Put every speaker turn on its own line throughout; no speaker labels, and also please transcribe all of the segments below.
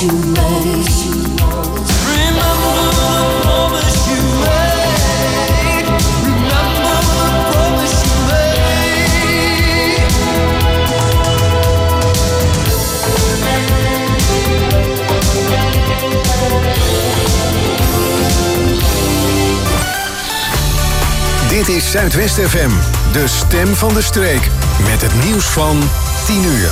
you made. Remember the promise you made. Remember the promise you made.
Dit is Zuidwest FM, de stem van de streek. Met het nieuws van 10 uur.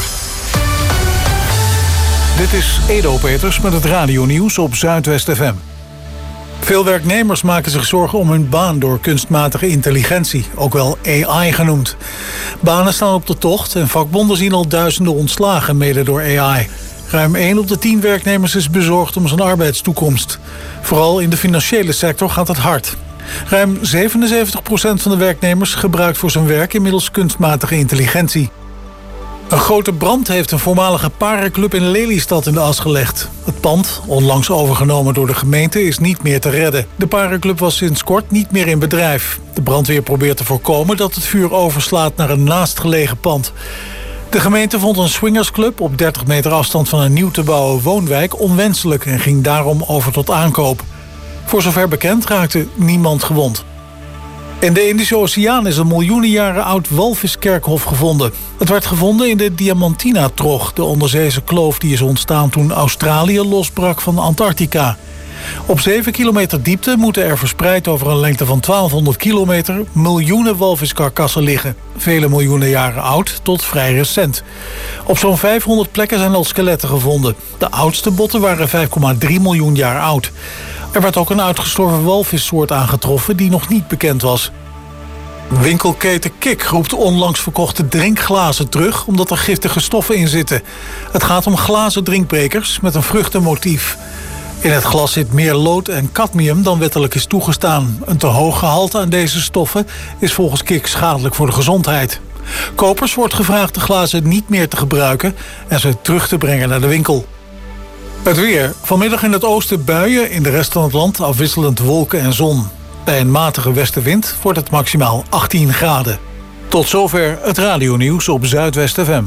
Dit is Edo Peters met het radionieuws op Zuidwest FM. Veel werknemers maken zich zorgen om hun baan door kunstmatige intelligentie, ook wel AI genoemd. Banen staan op de tocht en vakbonden zien al duizenden ontslagen, mede door AI. Ruim 1 op de 10 werknemers is bezorgd om zijn arbeidstoekomst. Vooral in de financiële sector gaat het hard. Ruim 77% van de werknemers gebruikt voor zijn werk inmiddels kunstmatige intelligentie. Een grote brand heeft een voormalige parenclub in Lelystad in de as gelegd. Het pand, onlangs overgenomen door de gemeente, is niet meer te redden. De parenclub was sinds kort niet meer in bedrijf. De brandweer probeert te voorkomen dat het vuur overslaat naar een naastgelegen pand. De gemeente vond een swingersclub op 30 meter afstand van een nieuw te bouwen woonwijk onwenselijk en ging daarom over tot aankoop. Voor zover bekend raakte niemand gewond. In de Indische Oceaan is een miljoenen jaren oud walviskerkhof gevonden. Het werd gevonden in de Diamantina-trog, de onderzeese kloof die is ontstaan toen Australië losbrak van Antarctica. Op 7 kilometer diepte moeten er verspreid over een lengte van 1200 kilometer miljoenen walviskarkassen liggen. Vele miljoenen jaren oud tot vrij recent. Op zo'n 500 plekken zijn al skeletten gevonden. De oudste botten waren 5,3 miljoen jaar oud. Er werd ook een uitgestorven walvissoort aangetroffen die nog niet bekend was. Winkelketen Kik roept onlangs verkochte drinkglazen terug omdat er giftige stoffen in zitten. Het gaat om glazen drinkbrekers met een vruchtenmotief. In het glas zit meer lood en cadmium dan wettelijk is toegestaan. Een te hoog gehalte aan deze stoffen is volgens Kik schadelijk voor de gezondheid. Kopers wordt gevraagd de glazen niet meer te gebruiken en ze terug te brengen naar de winkel. Het weer. Vanmiddag in het oosten buien, in de rest van het land afwisselend wolken en zon. Bij een matige westenwind wordt het maximaal 18 graden. Tot zover het radionieuws op Zuidwest FM.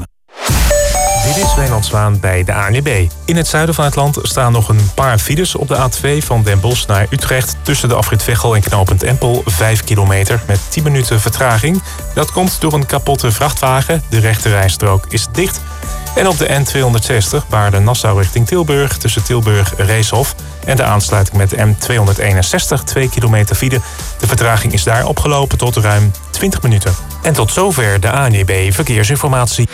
Dit is Wijnand Zwaan bij de ANWB. In het zuiden van het land staan nog een paar files op de A2 van Den Bosch naar Utrecht. Tussen de afrit Veghel en knooppunt Empel 5 kilometer met 10 minuten vertraging. Dat komt door een kapotte vrachtwagen. De rechterrijstrook is dicht. En op de N260 Baarden-Nassau richting Tilburg tussen Tilburg-Reeshof en de aansluiting met de M261 2 kilometer file. De vertraging is daar opgelopen tot ruim 20 minuten. En tot zover de ANWB Verkeersinformatie.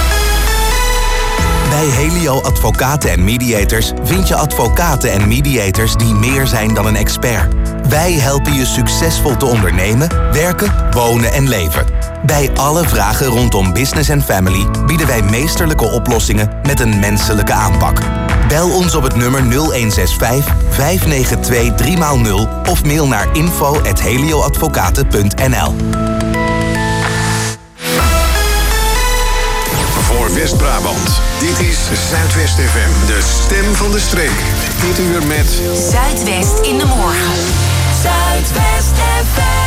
Bij Helio Advocaten en Mediators vind je advocaten en mediators die meer zijn dan een expert. Wij helpen je succesvol te ondernemen, werken, wonen en leven. Bij alle vragen rondom business en family bieden wij meesterlijke oplossingen met een menselijke aanpak. Bel ons op het nummer 0165 592 3x0 of mail naar info@helioadvocaten.nl.
Voor West-Brabant. Dit is Zuidwest FM, de stem van de streek. Dit uur met
Zuidwest in de morgen.
Zuidwest FM.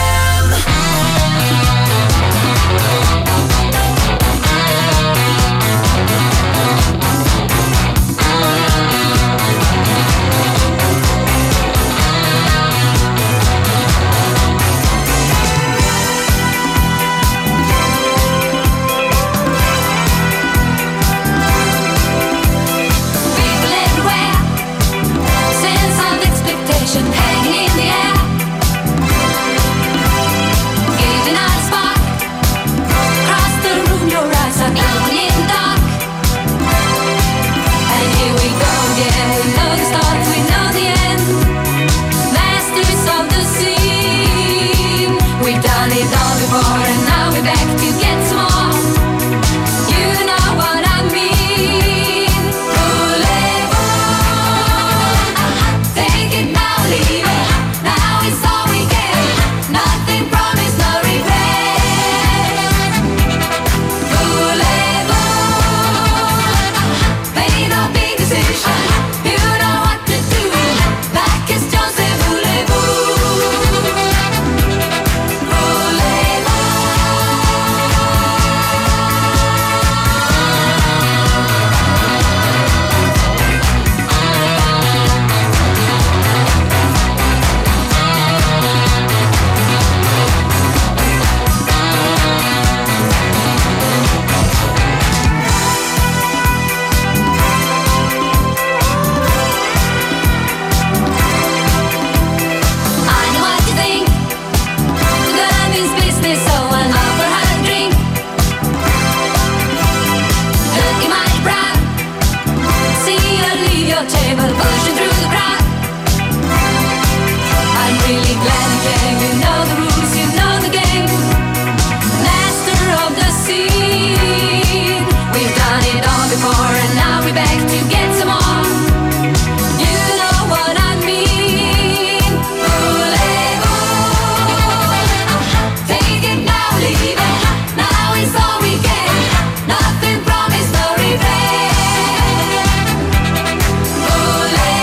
Hanging in the air.
but pushing through the crowd. I'm really glad you came. You know the rules, you know the game. Master of the scene. We've done it all before, and now we're back to get some more. You know what I mean. Take it now, leave it. Now is all we get. Nothing promised, no regret. Ole,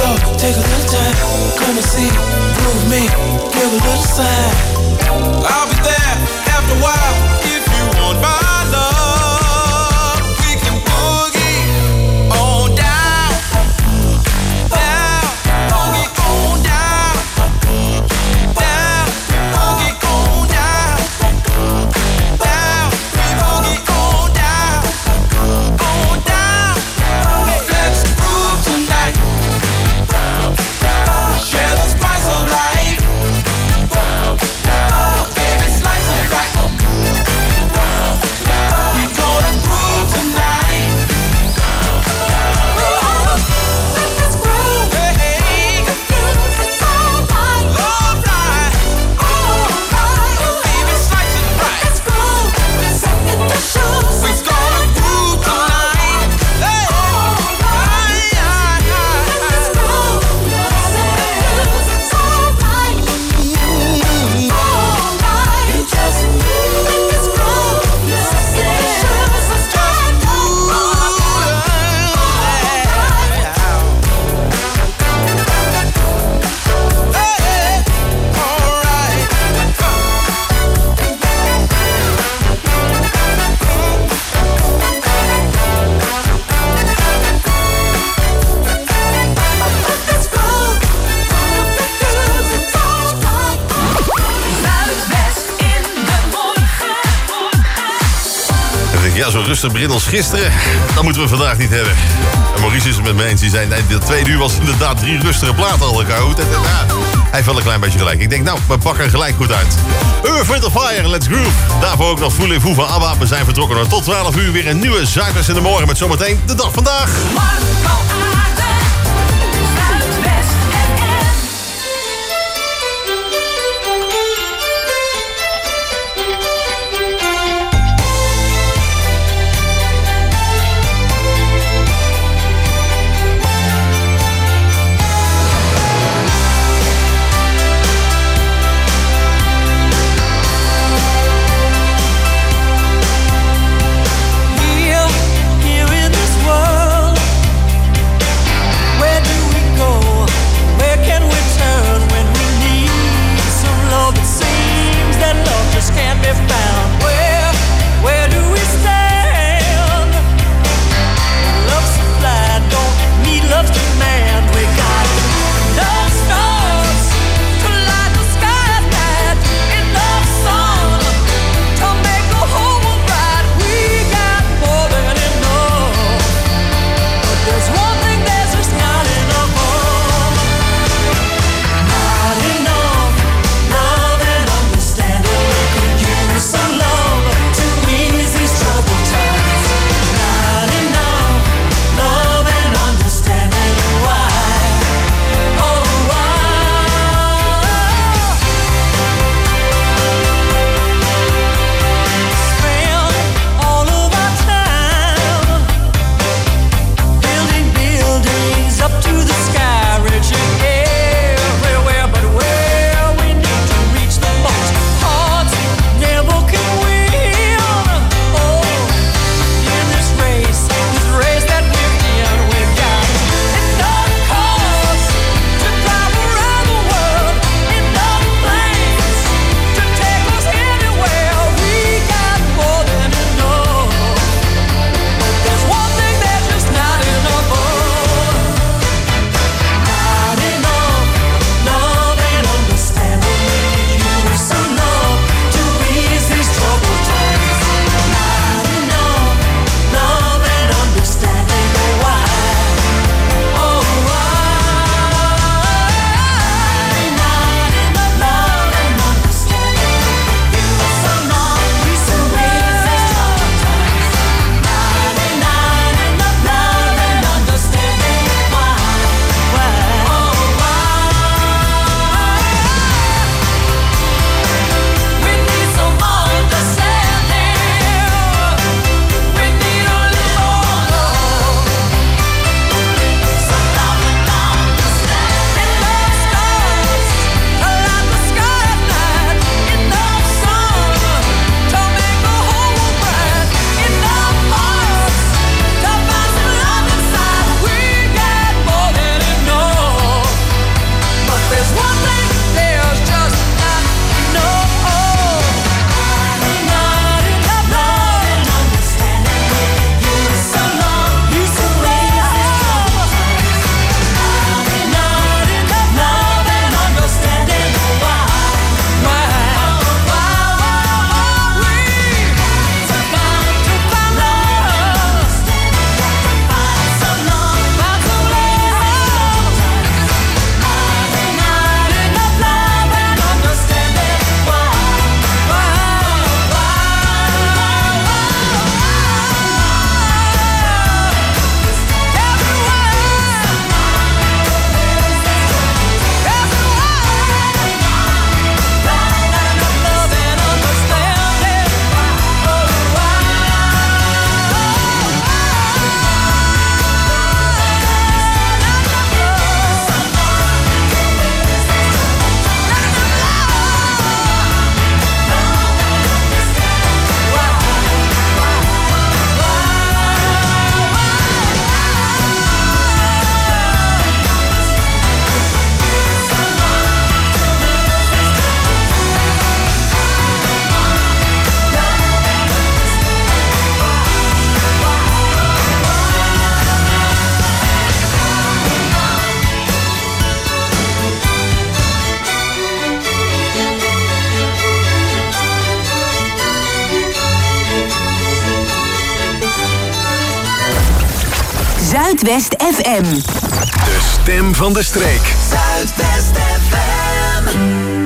go, take a little time. Come and see, groove me, give a little sign. I'll be there after a while if you want my love. We can boogie on down, down, boogie on down, down, boogie on down, down, boogie on down, on down. Let's groove tonight. Share the spice of life. Baby, slice and right. We gonna groove tonight. Let's groove. Hey, it's alright. Alright. Baby, slice and right. Let's groove. Second the shoes. We gonna groove tonight. Hey, let's groove. It's alright. You just let's groove. Second the shoes. Let's just groove. Hey, alright. Let's groove. It's alright.
Zuidwest in de morgen.
En ik denk, ja, zo'n rustig begin als gisteren, dat moeten we vandaag niet hebben. En Maurice is het met me eens. Die zei, nee, de 2 uur was inderdaad 3 rustige platen al elkaar goed. En, ja, hij heeft wel een klein beetje gelijk. Ik denk, nou, we pakken er gelijk goed uit. Earth, Wind & Fire, Let's Groove. Daarvoor ook nog Voulez-vous van ABBA. We zijn vertrokken tot 12 uur. Weer een nieuwe Zuidwest in de morgen met zometeen de dag vandaag.
Marco Aarden. Zuidwest FM.
Here in this world,
Zuidwest FM.
De stem van de streek.
Zuidwest FM.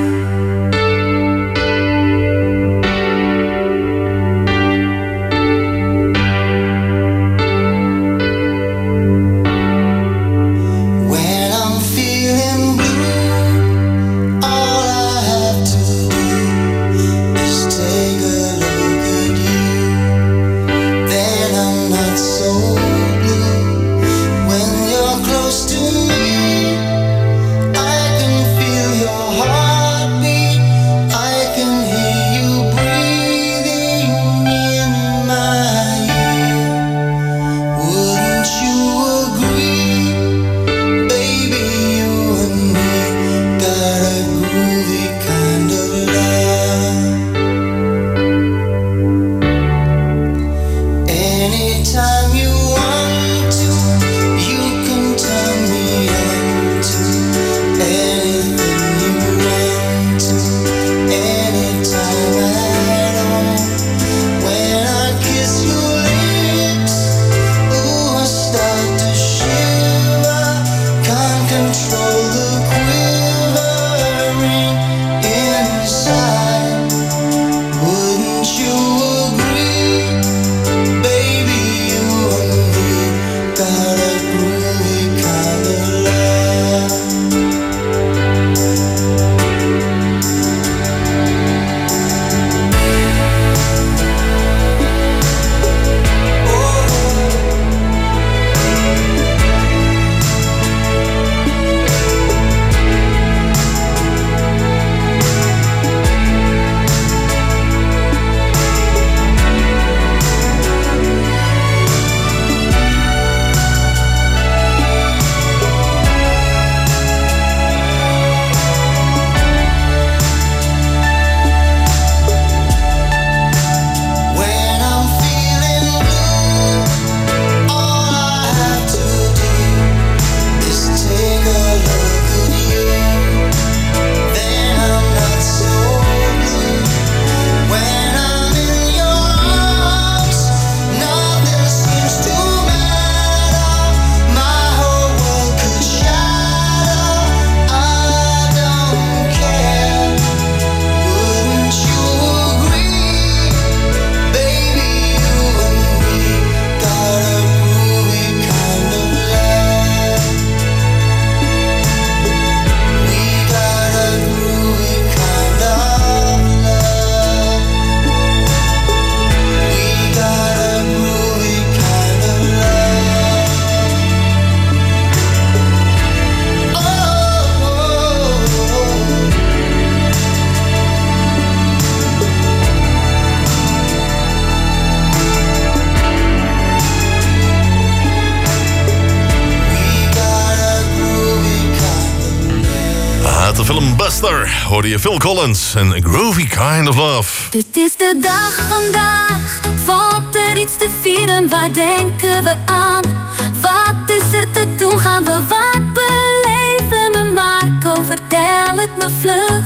de film Buster hoorde je Phil Collins en Groovy Kind of Love.
Dit is de dag vandaag, valt er iets te vieren, waar denken we aan? Wat is er te doen, gaan we wat beleven? Me Marco, vertel het me vlug.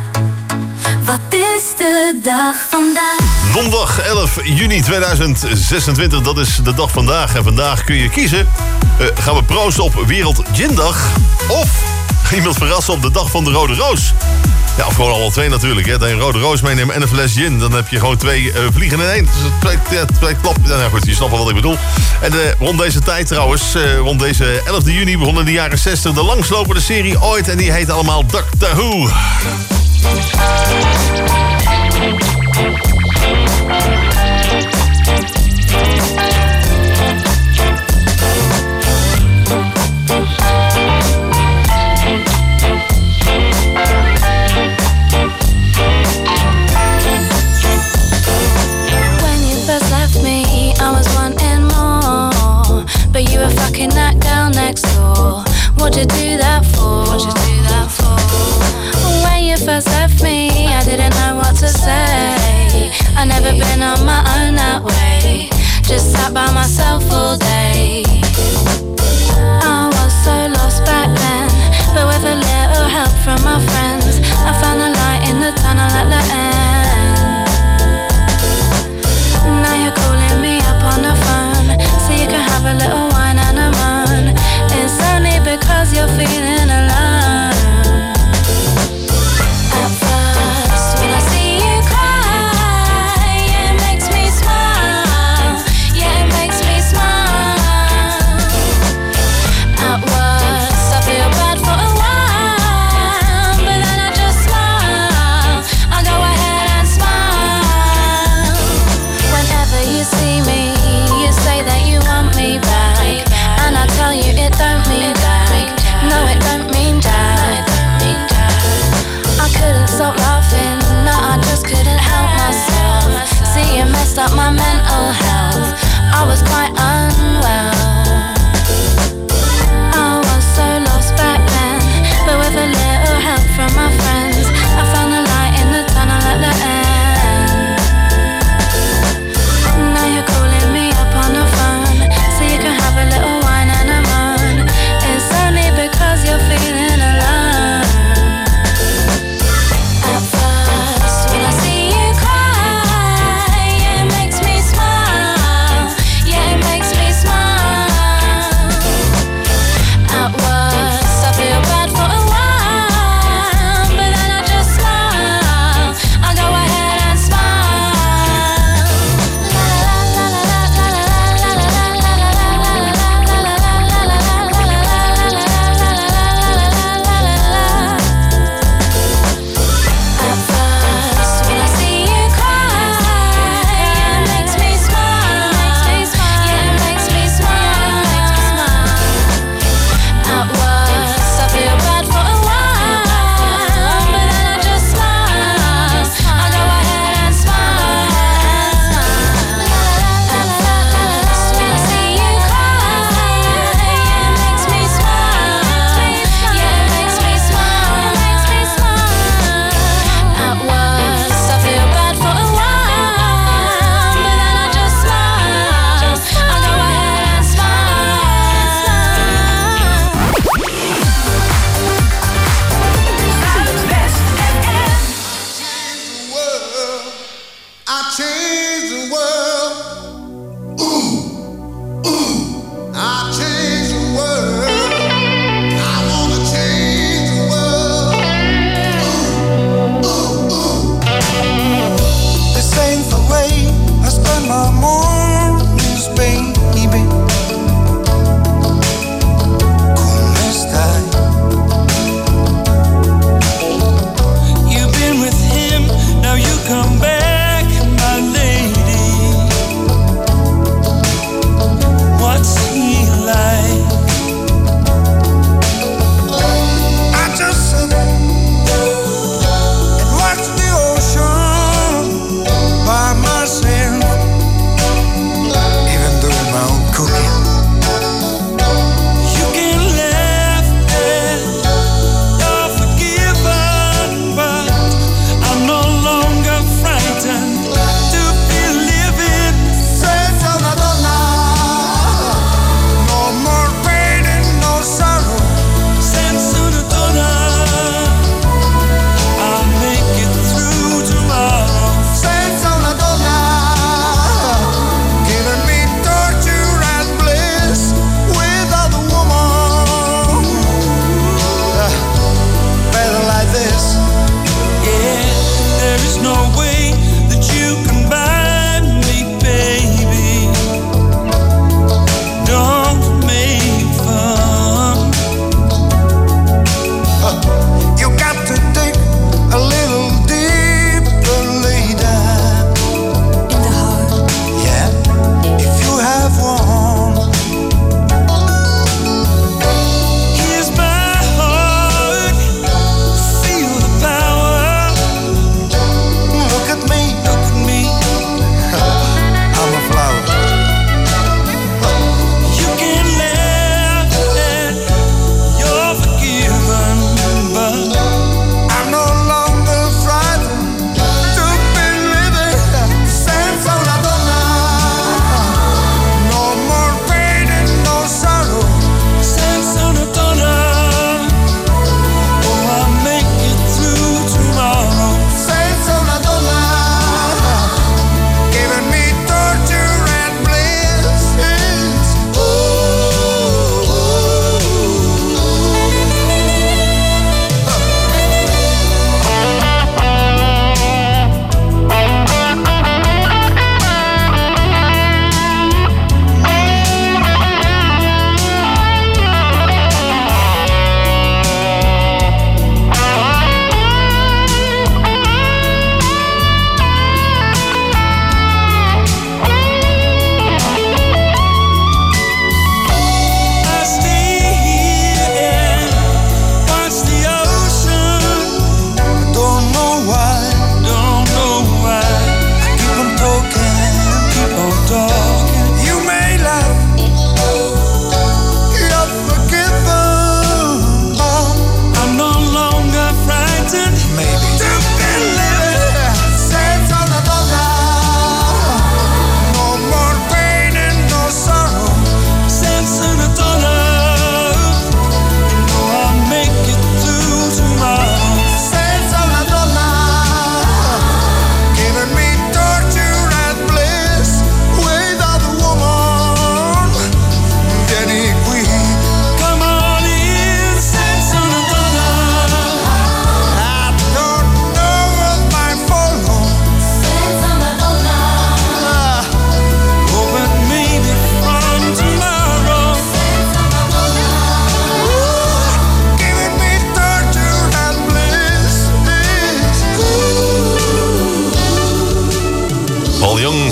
Wat is de dag vandaag?
Donderdag 11 juni 2026, dat is de dag vandaag. En vandaag kun je kiezen, gaan we proosten op Wereld Gindag of iemand verrassen op de dag van de Rode Roos. Ja, of gewoon alle twee natuurlijk. Hè. Dat je een Rode Roos meeneemt en een fles gin. Dan heb je gewoon twee vliegen in één. Dus twee klap. Nou goed, je snapt wel wat ik bedoel. En rond deze tijd trouwens, rond deze 11 juni begon in de jaren 60 de langslopende serie ooit. En die heet allemaal Doctor Who.
But you were fucking that girl next door. What'd you do that for? What'd you do that for? When you first left me, I didn't know what to say. I never been on my own that way. Just sat by myself all day. I was so lost back then, but with a little help from my friends, I found a light in the tunnel at the end. Now you're calling me up on the phone, so you can have a little wine and a moan.
was quite unwell. I was so lost back then, but with a little help from my friends, I found a light in the tunnel at the end. Now you're calling me up on the phone, so you can have a little wine and a moan. It's only because you're feeling alone. At first, when I see you cry, yeah, it makes me smile. Yeah, it makes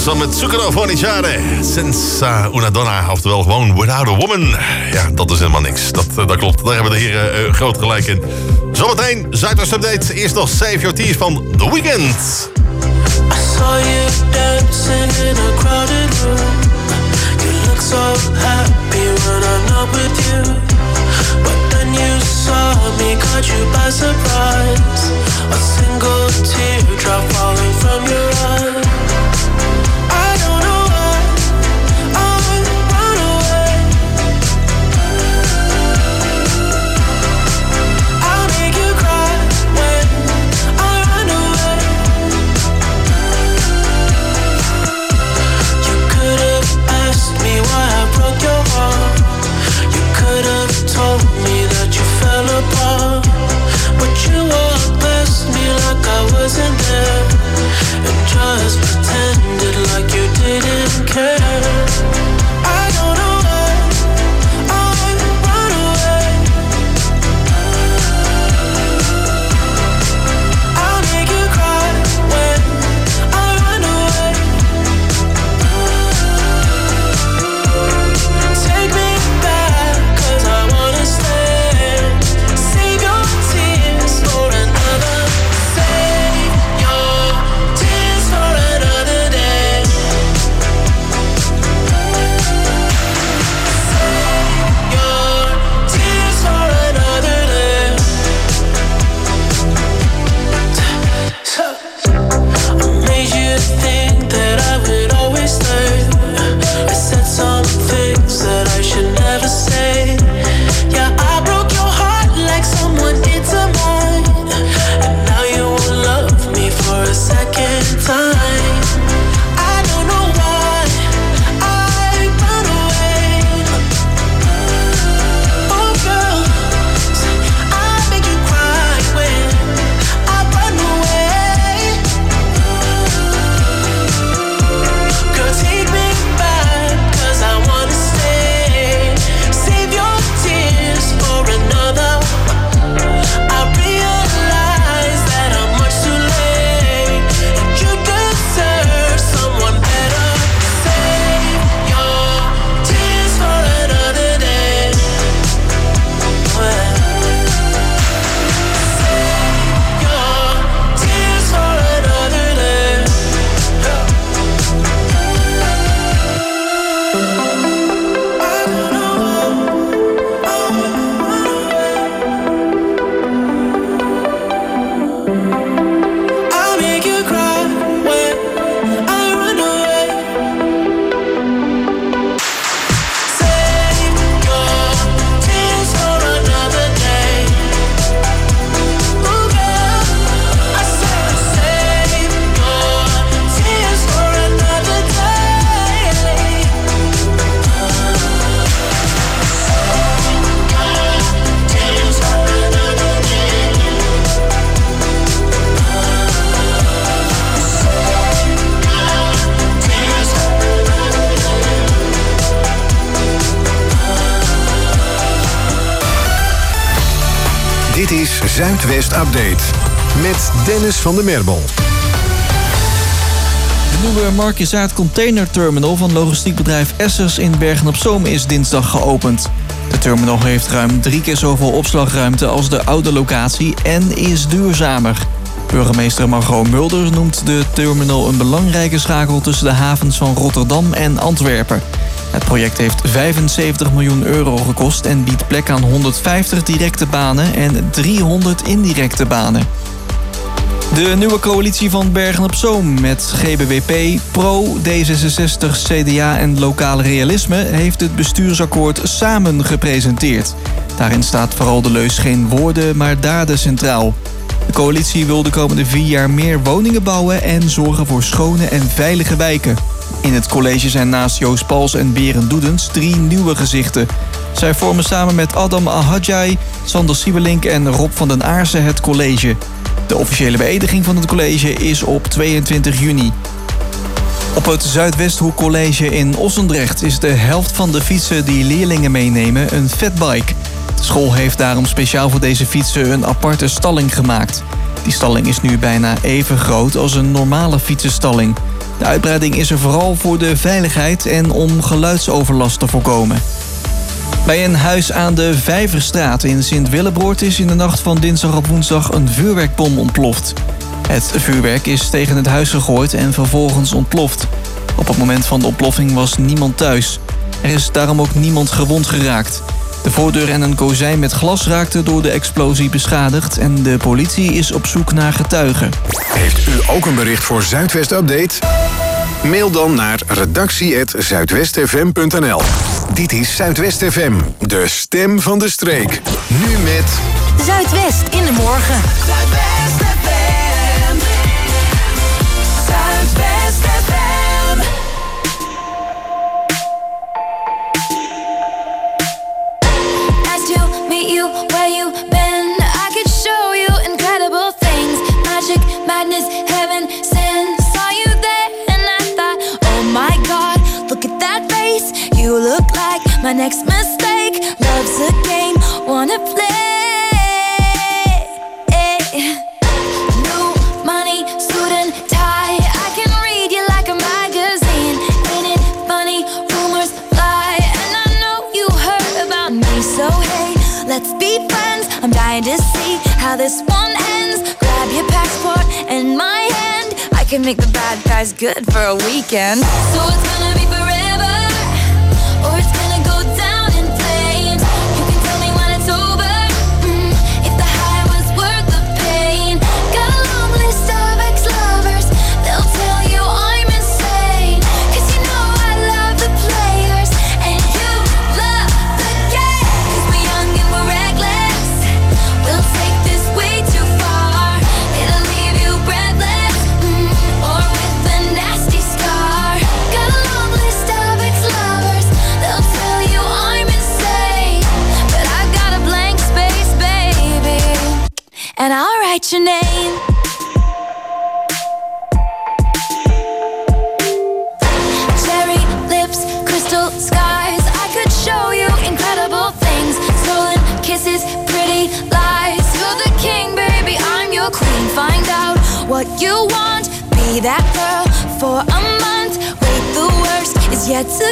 Johnson met Zucchero Forniciare. Senza una donna, oftewel gewoon Without a Woman. Ja, dat is helemaal niks. Dat klopt. Daar hebben de heren groot gelijk in. Zometeen, Zuidwest Update. Eerst nog Save Your Tears van The Weeknd.
I saw you dancing in a crowded room. You look so happy when I'm not with you. But then you saw me, caught you by surprise. A single teardrop falling from your eye. I don't know why I run away. I'll make you cry when I run away. You could have asked me why I broke your heart. You could have told me that you fell apart. But you walked past me like I wasn't there, and just pretended like you didn't care. I don't know why I run away. I'll make you cry when I run away. Take me back, 'cause I wanna stay. Save your tears for another. Save your tears for another day. Save your tears for another day. I made you think that I would always stay. I said some things that I should never say. Yeah, I broke your heart like someone did to mine. And now you won't love me for a second time. I don't know why I run away. Oh girl, I make you cry when I run away. Girl, take me back, 'cause I wanna stay. Save your tears for another. I realize that I'm much too late, and you deserve someone better. Save your tears for another day. Save your tears for another day. I'll make you cry when I run away. Save your tears for another day. Oh girl, I said save your tears for another day. Tears for another day.
Dit is Zuidwest Update met Dennis van der Merbel.
De nieuwe Markizaat containerterminal van logistiekbedrijf Essers in Bergen-op-Zoom is dinsdag geopend. De terminal heeft ruim 3 keer zoveel opslagruimte als de oude locatie en is duurzamer. Burgemeester Margot Mulder noemt de terminal een belangrijke schakel tussen de havens van Rotterdam en Antwerpen. Het project heeft €75 miljoen gekost en biedt plek aan 150 directe banen en 300 indirecte banen. De nieuwe coalitie van Bergen-op-Zoom met GBWP, Pro, D66, CDA en Lokale Realisme heeft het bestuursakkoord Samen gepresenteerd. Daarin staat vooral de leus geen woorden, maar daden centraal. De coalitie wil de komende 4 jaar meer woningen bouwen en zorgen voor schone en veilige wijken. In het college zijn naast Joost Pals en Berend Doedens 3 nieuwe gezichten. Zij vormen samen met Adam Ahadjai, Sander Siebelink en Rob van den Aarsen het college. De officiële beëdiging van het college is op 22 juni. Op het Zuidwesthoek College in Ossendrecht is de helft van de fietsen die leerlingen meenemen een fatbike. De school heeft daarom speciaal voor deze fietsen een aparte stalling gemaakt. Die stalling is nu bijna even groot als een normale fietsenstalling. De uitbreiding is er vooral voor de veiligheid en om geluidsoverlast te voorkomen. Bij een huis aan de Vijverstraat in Sint-Willebroort is in de nacht van dinsdag op woensdag een vuurwerkbom ontploft. Het vuurwerk is tegen het huis gegooid en vervolgens ontploft. Op het moment van de ontploffing was niemand thuis. Er is daarom ook niemand gewond geraakt. De voordeur en een kozijn met glas raakten door de explosie beschadigd en de politie is op zoek naar getuigen.
Heeft u ook een bericht voor Zuidwest Update? Mail dan naar redactie@zuidwestfm.nl. Dit is Zuidwest FM, de stem van de streek. Nu met
Zuidwest in de morgen.
Zuidwest FM. Zuidwest FM. Nice to meet you where you been. I could show you incredible things. Magic, madness, heaven, sin. Saw you there and I thought, oh my God, look at that face. You look like my next mistake. Love's a game, wanna play. New money, suit and tie. I can read you like a magazine. Ain't it funny? Rumors fly, and I know you heard about me. So hey, let's be friends. I'm dying to see how this one ends. Grab your passport and my hand. I can make the bad guys good for a weekend. So it's gonna be forever, or it's gonna go down in flames. You can tell me when it's over, if the high was worth the pain. Got a long list of ex-lovers, they'll tell you I'm insane. 'Cause you know I love the players, and you love the game. 'Cause we're young and we're reckless, we'll take this way too far. It'll leave you breathless, or with a nasty scar. Got a long list of ex-lovers, they'll tell you I'm insane. But I've got a blank space, baby, and I'll write your name. Cherry lips, crystal skies. I could show you incredible things. Stolen kisses, pretty lies. You're the king, baby, I'm your queen. Find out what you want, be that girl for a month. Wait, the worst is yet to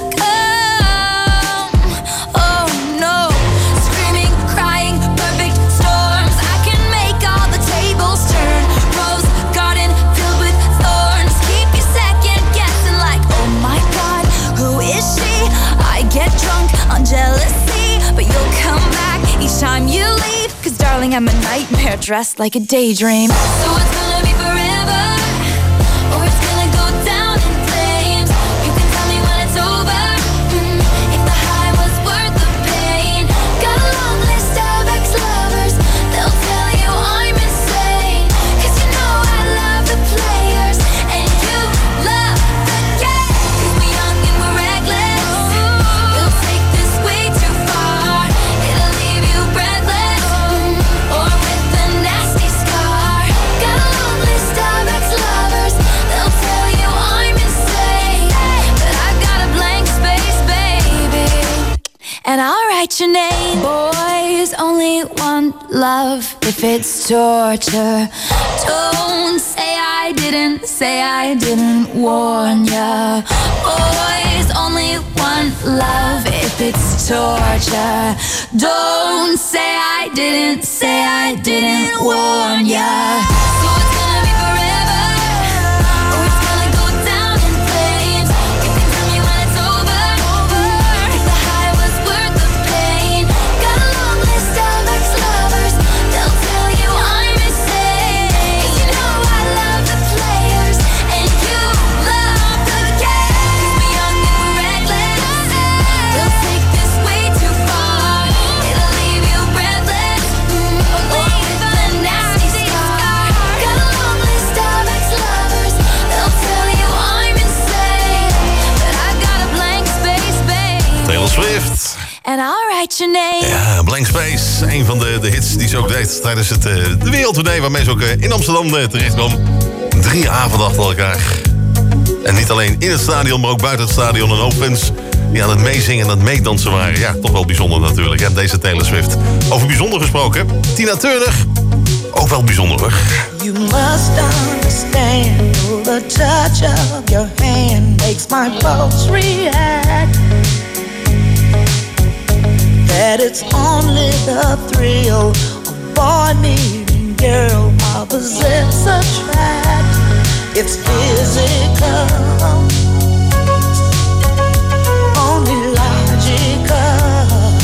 come. Oh no, screaming, crying, perfect storms. I can make all the tables turn. Rose garden filled with thorns. Keep you second guessing like, oh my God, who is she? I get drunk on jealousy, but you'll come back each time you leave. 'Cause darling, I'm a nightmare dressed like a daydream. So it's gonna be forever, or it's gonna go down in flames. You can tell me when it's over, if the high was worth the pain. Got a long list of ex-lovers, they'll tell you I'm insane. 'Cause you know I love the players, and you love the game. 'Cause we're young and we're reckless, we'll take this way too far. It'll leave you breathless, or with a nasty scar. Got a long list of ex-lovers, they'll tell you I'm insane. But I've got a blank space, baby, and I'll write your name. Boys only want love if it's torture. Don't say I didn't warn ya. Boys only want love if it's torture. Don't say I didn't warn ya. So it's gonna be forever, or it's gonna go down in flames. You can tell me when it's over, if the high was worth the pain. Got a long list of ex-lovers, they'll tell you I'm insane. 'Cause you know I love the players, and you love the game. 'Cause we're young and we're reckless, we'll take this way too far. It'll leave you breathless, or with a nasty scar. Got a long list of ex-lovers, they'll tell you I'm insane. But I've got a blank space, baby,
Taylor Swift.
and I'll write your name.
Ja, Blank Space. Een van de hits die ze ook deed tijdens de wereldtournee, waarmee ze ook in Amsterdam terecht kwam. 3 avonden achter elkaar. En niet alleen in het stadion, maar ook buiten het stadion. Een hoop fans die aan het meezingen en aan het meedansen waren. Ja, toch wel bijzonder natuurlijk, hè, deze Taylor Swift. Over bijzonder gesproken, Tina Turner ook wel bijzonder hoor.
You must understand, the touch of your hand makes my pulse react. That it's only the thrill of boy meeting girl, opposites attract. It's physical, only logical.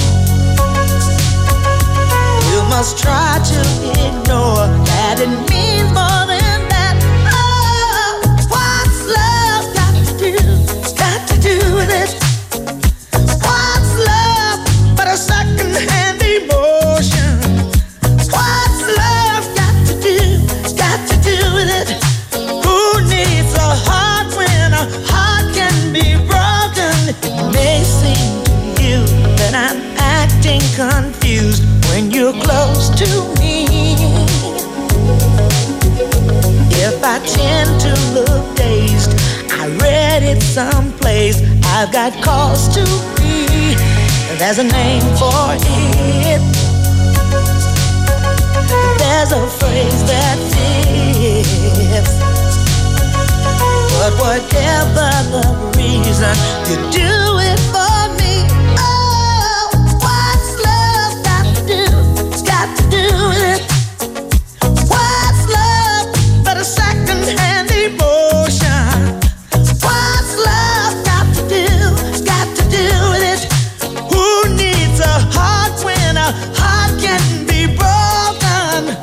You must try to ignore that it means more than that. Oh, what's love got to do? Got to do with it. What's love but a second-hand emotion? What's love got to do? Got to do with it. Who needs a heart when a heart can be broken? It may seem to you that I'm acting confused when you're close to me. If I tend to look dazed, I read it someplace, I've got cause to be. There's a name for it. There's a phrase that fits. But whatever the reason, you do it for me. Oh, what's love got to do? Got to do with it. What's love but a second-hand emotion? What's love got to do? Got to do with it. Who needs a heart when a heart can be broken?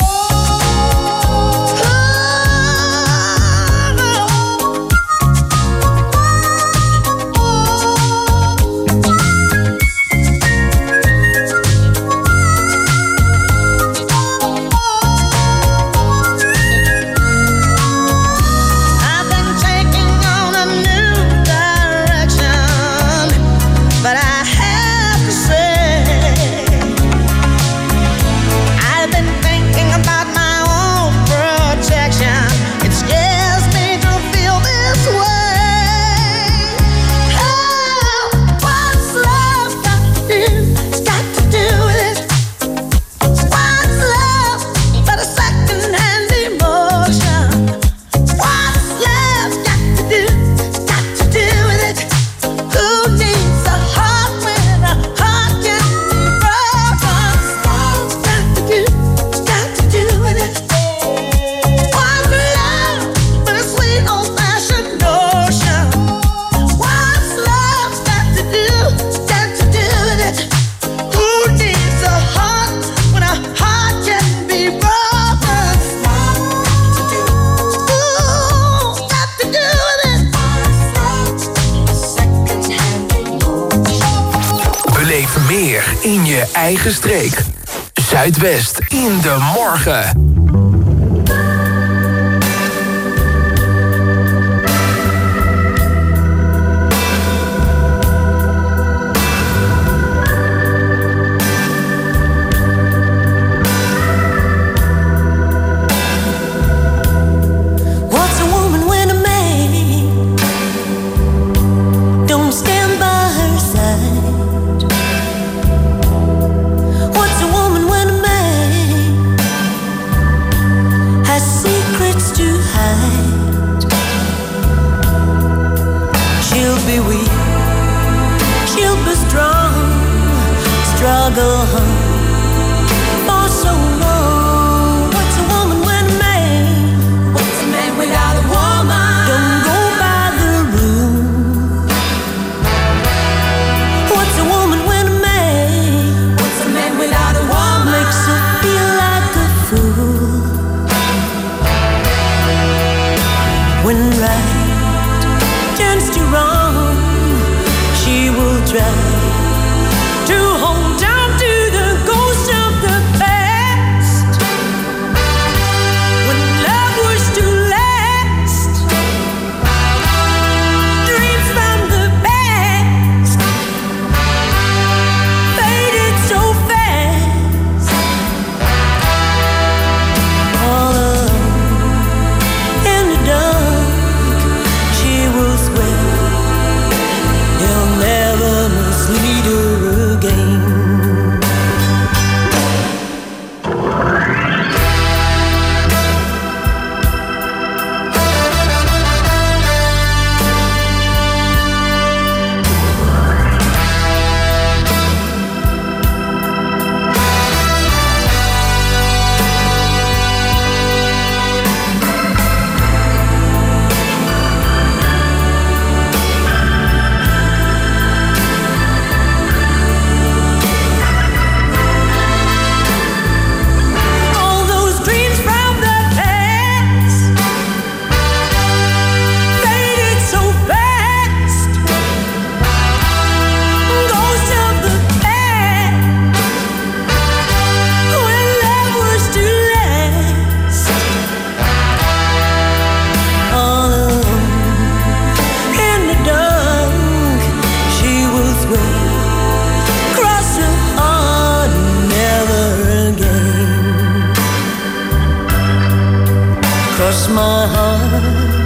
In je eigen streek. Zuidwest in de morgen.
Never mislead her again.
Cross my heart,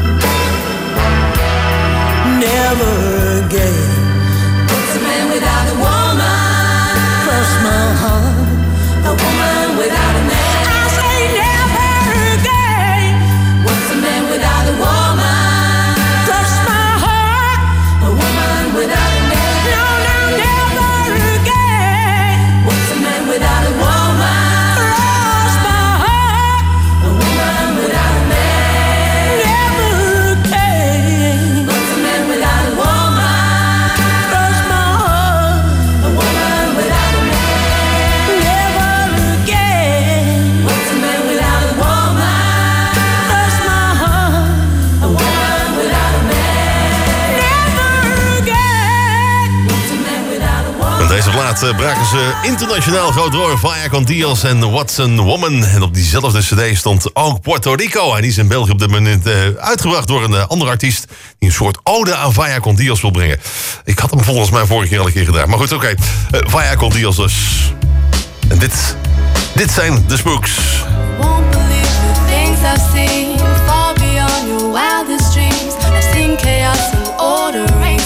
never again.
What's a man without a woman?
Cross my heart,
A woman without a man.
I say never again.
What's a man without a woman?
Cross my heart,
A woman without a man.
no, no, never again.
What's a man without a woman?
Cross my heart,
A woman without a man.
never again.
What's a man without a woman?
Cross my heart,
A woman without a man.
never again.
What's a man without a woman?
Cross my heart,
A woman without a man.
never again.
What's a man without a woman?
Met deze plaat braken ze internationaal groot door. Vaya con Dios en What's a Woman. En op diezelfde cd stond ook Puerto Rico. En die is in België op dit moment uitgebracht door een andere artiest... die een soort ode aan Vaya con Dios wil brengen. Ik had hem volgens mij vorige keer al een keer gedaan. Maar goed, oké. Vaya con Dios dus. En dit zijn de Spooks.
Won't believe the things I've seen, far beyond your wildest dreams. I've seen chaos and order reign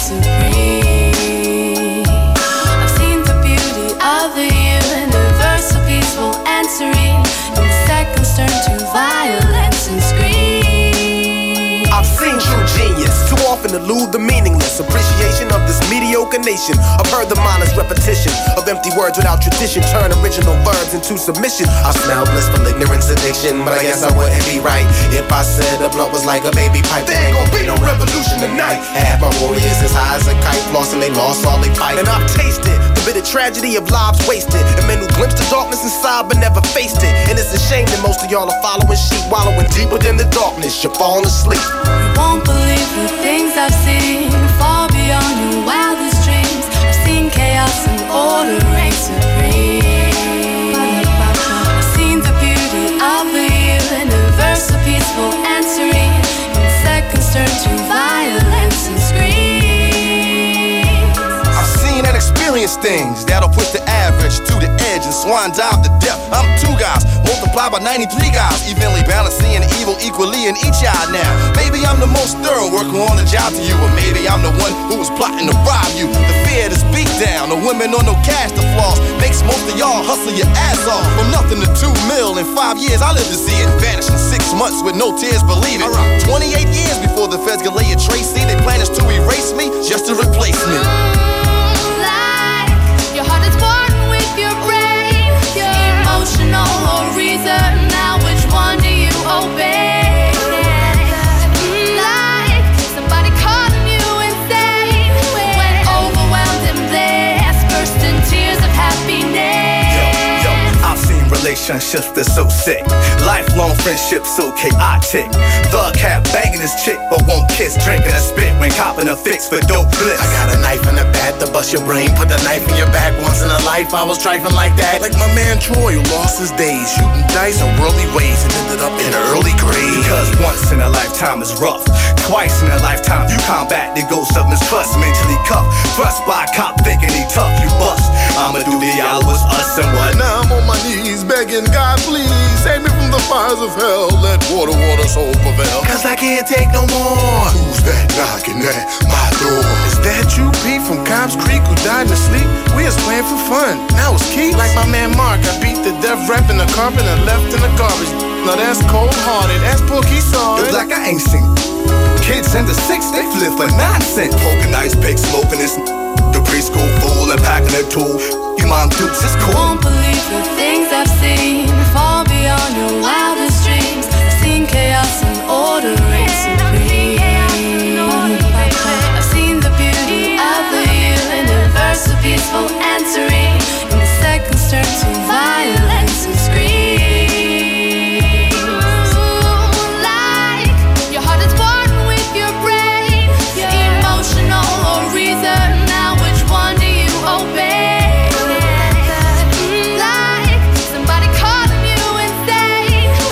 supreme. I've seen the beauty of the universal, peaceful and serene. In seconds turn to violence and scream.
I've seen true genius, too often elude the meaningless appreciation of this mediocre nation. I've heard the mindless repetition of empty words without tradition turn original verbs into submission. I smell blissful ignorance addiction, but I guess I wouldn't be right if I said a blunt was like a baby pipe. There ain't gonna be no revolution tonight. Half my warriors as high as a kite, flossing they lost all they fight. And I've tasted the bitter tragedy of lives wasted, and men who glimpsed the darkness inside but never faced it. And it's a shame that most of y'all are following sheep, wallowing deeper than the darkness. You're falling asleep.
You won't believe the things I've seen, far beyond your wildest dreams. I've seen chaos and order reign supreme. I've seen the beauty of the universal, peaceful and serene. In seconds turn to violence and screams.
I've seen and experienced things that'll push the average to the edge and swan dive to death. I'm two guys, multiplied by 93 guys, evenly balancing evil equally in each eye now. Maybe I'm the most thorough worker on the job to you, or maybe I'm the one who was plotting to rob you. The fear, this beat down, the women on no cash to floss, makes most of y'all hustle your ass off. From nothing to 2 mil in 5 years, I live to see it vanish in 6 months with no tears, believe it. 28 years before the feds can lay a trace, see they plan is to erase me just to replace me.
Like your heart is born with your brain, emotional or reason. Now which one do you obey? Like somebody calling you insane when overwhelmed and blessed, burst in tears of happiness.
Yo, I've seen relationships that's so sick, lifelong friendships so chaotic. Thug cat banging his chick but won't kiss, drinking a spit when copping a fix for dope bliss. I got a knife in the back to bust your brain, put the knife in your back. Once in a life I was trifling like that, like my man Troy who lost his days shooting dice in worldly ways and ended up in an early grave. Because once in a lifetime is rough, twice in a lifetime you combat the ghost of mistrust. Mentally cuffed, thrust by a cop thinking he tough, you bust. I'ma do the y'all was us and what?
Now I'm on my knees begging God, please save me from the fires of hell. Let water soul prevail.
Cause I can't take no more.
Who's that knocking at my door?
Is that you, Pete, from Cobb's Creek, who died in his sleep? We was playing for fun, now it's Keith. Like my man Mark, I beat the death rap in the carpet and left in the garbage. Now that's cold-hearted, that's Pookie Saw.
It's like I ain't seen kids in the 6, they flip for nonsense. Poking ice pick, smoking this. The preschool fool and packing a tool. You mom dukes is cool.
Won't believe the things I've seen, far beyond your wildest dreams. I've seen chaos and order reign supreme. I've seen the beauty of the universal, peaceful and serene. In the seconds turn to violence and screams. Like your heart is born with your brain, emotional or reason. Now which one do you obey? Like somebody calling you insane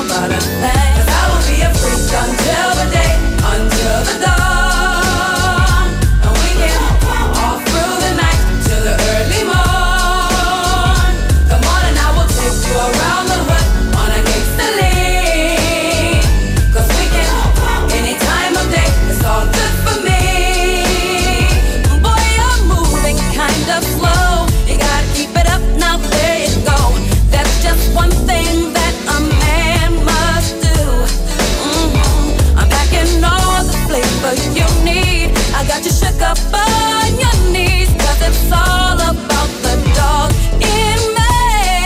about a thing. 'Cause I will be a freak until the day, until the dawn. And we can all through the night till the early morn. Come on and I will take you around the hood on a gangsta lean. 'Cause we can, any time of day, it's all good for me. Boy, you're moving kind of slow. You gotta keep it up now, there you go. That's just one thing that a man must do. I'm packing all the flavor you need. I got you shook up on your knees. 'Cause it's all about the dog in me.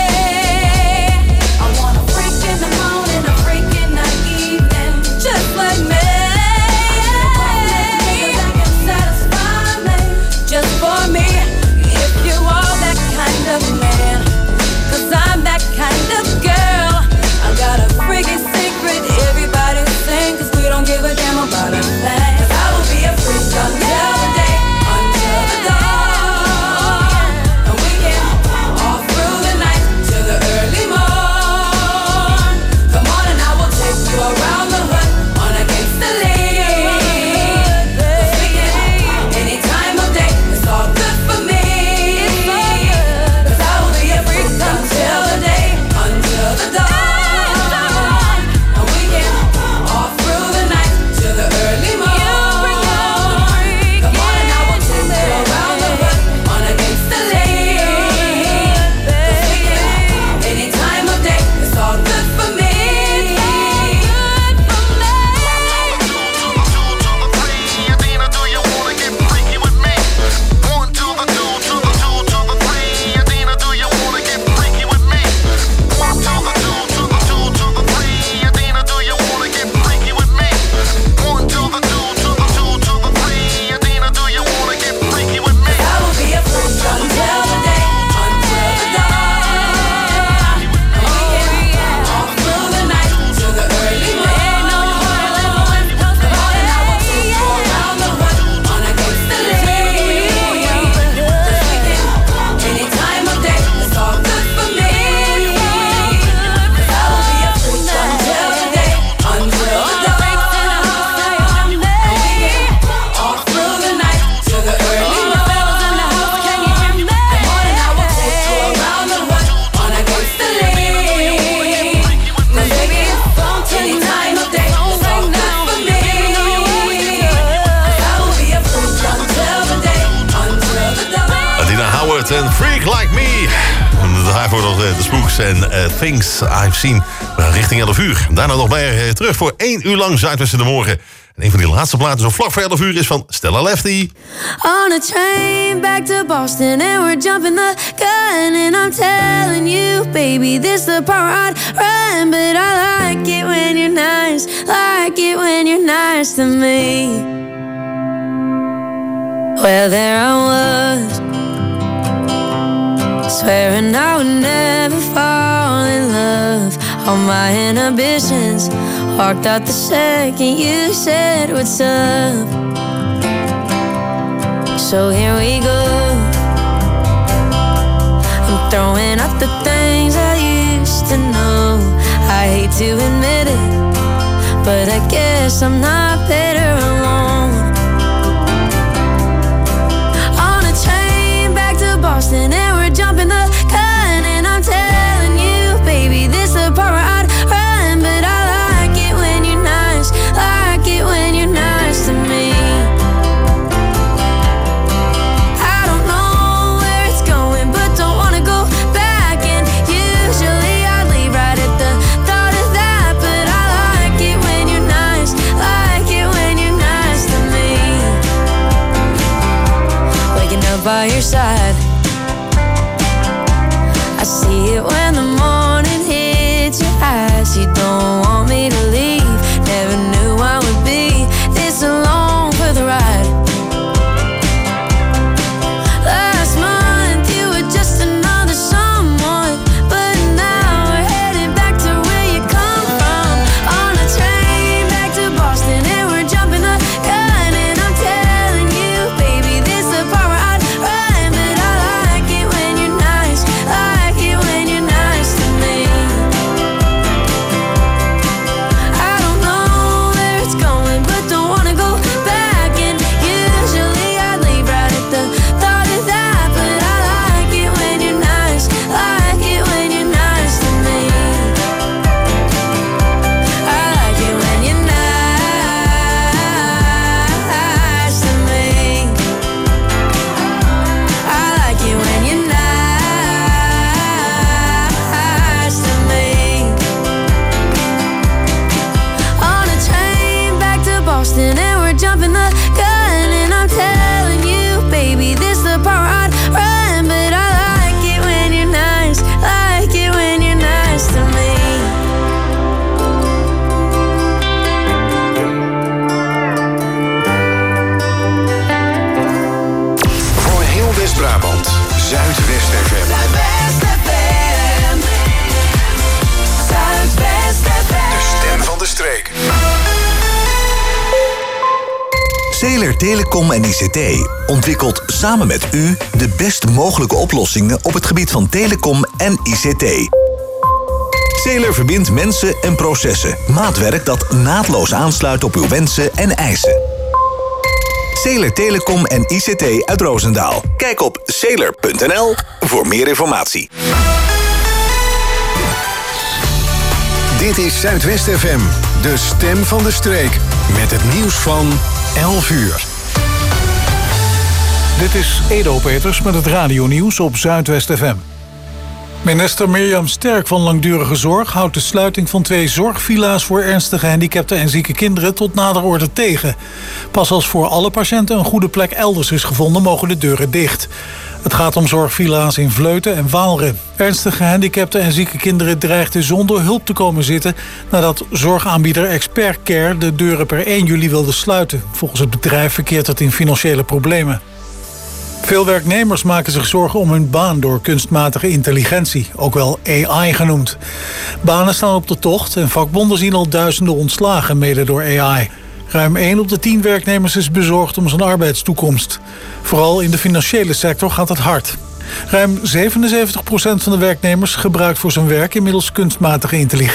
I want a freak in the morning, a freak in the evening, just like me. That can satisfy me, just for me. If you are that kind of man, 'cause I'm that kind of girl. I got a freaky secret, everybody sing, 'cause we don't give a damn about a thing. 'Cause I will be a freak until the day, until the dawn. And we can all through the night till the early morn. Come on and I will take you around the hood on a gangsta lean. 'Cause we can, any time of day, it's all good for me. 'Cause I will be a freak until the day, until the dawn. And we can all through the night till the early morn. Come on and I will take you around the hood on a gangsta lean. 'Cause we can, any time of day, it's all good for me. I will be a freak until the day, until the dawn. And we can all through the night till the early morn. Come on and I will take you around the hood on a gangsta lean. 'Cause we can, any time of day, it's all good for me. 'Cause I will be a freak until the day, until the dawn. And we can all through the night till the early morn. Come on and I will take you around the hood on a gangsta lean. 'Cause baby, any time of day, it's all good for me. 'Cause I will be a freak until the day, until the dawn.
Adina Howard en Freak Like Me. En daarvoor nog de Spooks en Things I've Seen. We gaan richting 11 uur. Daarna nog bij terug voor 1 uur lang Zuidwest in de morgen. En een van die laatste platen zo vlak voor 11 uur is van Stella Lefty.
On a train back to Boston and we're jumping the gun and I'm telling you, baby, this the part I'd run, but I like it when you're nice, like it when you're nice to me. Well, there I was, swearing I would never fall in love. All my inhibitions walked out the second you said what's up. So here we go. I'm throwing out the things I used to know. I hate to admit it, but I guess I'm not better alone. On a train back to Boston and we're jumping the gun and I'm telling you, baby, this the part where I'd run, but I like it when you're nice, like it when you're nice to me. I don't know where it's going, but don't wanna go back, and usually I leave right at the thought of that, but I like it when you're nice, like it when you're nice to me. Waking up by your side, I see it when the morning hits your eyes. You don't want me to leave, never knew I would be this alone for the ride. Last month you were just another someone, but now we're headed back to where you come from. On a train back to Boston and we're jumping the gun, and I'm telling you, baby, this the part where I'd run, but I like it when you're nice, like it when you're nice to me. racing and we're jumping the gun. And I'm telling you, baby, this the part I'd run. But I like it when you're nice, like it when you're nice to me.
Voor heel West-Brabant, Zuidwest FM.
Zuidwest FM. Zuidwest FM.
De stem van de streek.
Zeeler Telecom en ICT ontwikkelt samen met u de best mogelijke oplossingen op het gebied van telecom en ICT. Zeeler verbindt mensen en processen. Maatwerk dat naadloos aansluit op uw wensen en eisen. Zeeler Telecom en ICT uit Roosendaal. Kijk op zeeler.nl voor meer informatie.
Dit is Zuidwest FM, de stem van de streek. Met het nieuws van 11 uur.
Dit is Edo Peters met het radionieuws op Zuidwest FM. Minister Mirjam Sterk van Langdurige Zorg houdt de sluiting van 2 zorgvilla's voor ernstig gehandicapten en zieke kinderen tot nader orde tegen. Pas als voor alle patiënten een goede plek elders is gevonden, mogen de deuren dicht. Het gaat om zorgvilla's in Vleuten en Waalre. Ernstig gehandicapten en zieke kinderen dreigden zonder hulp te komen zitten nadat zorgaanbieder Expert Care de deuren per 1 juli wilde sluiten. Volgens het bedrijf verkeert het in financiële problemen. Veel werknemers maken zich zorgen om hun baan door kunstmatige intelligentie, ook wel AI genoemd. Banen staan op de tocht en vakbonden zien al duizenden ontslagen, mede door AI. Ruim 1 op de 10 werknemers is bezorgd om zijn arbeidstoekomst. Vooral in de financiële sector gaat het hard. Ruim 77% van de werknemers gebruikt voor zijn werk inmiddels kunstmatige intelligentie.